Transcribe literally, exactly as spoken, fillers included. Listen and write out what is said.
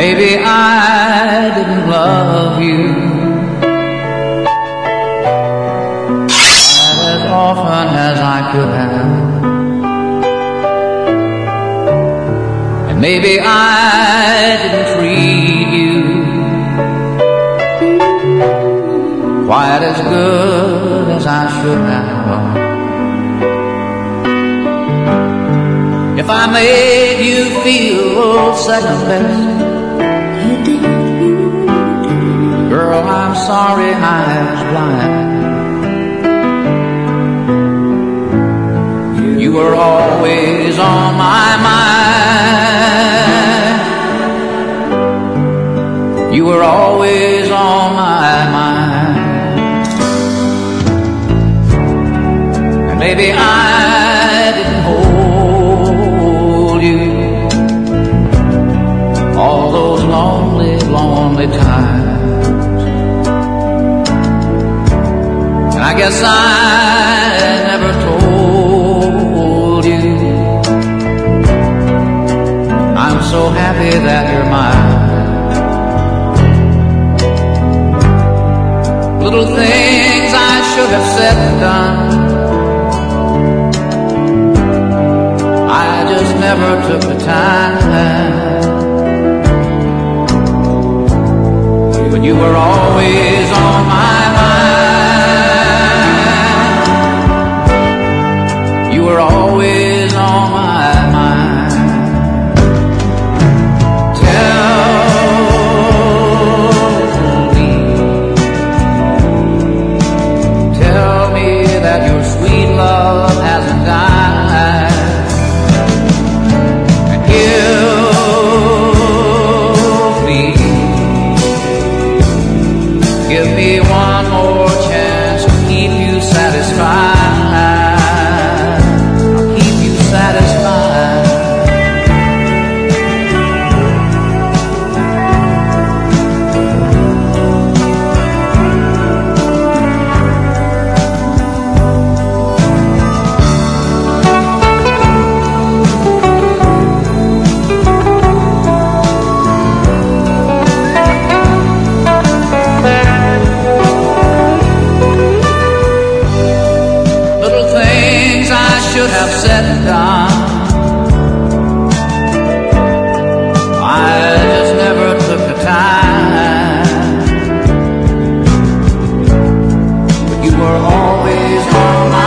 maybe I didn't love you quite as often as I could have. And maybe I didn't treat you quite as good as I should have. If I made you feel second best, girl, I'm sorry I was blind. You were always on my mind. You were always on my mind. And maybe I didn't hold you all those lonely, lonely times. And I guess I never told you I'm so happy that you're mine. Little things I should have said and done, I just never took the time. But you were always on my mind. You were always on my mind. Tell me, tell me that your sweet love hasn't died. And give me, give me one more chance to keep you satisfied. I'll keep you satisfied. Should have said and done, I just never took the time. But you were always on my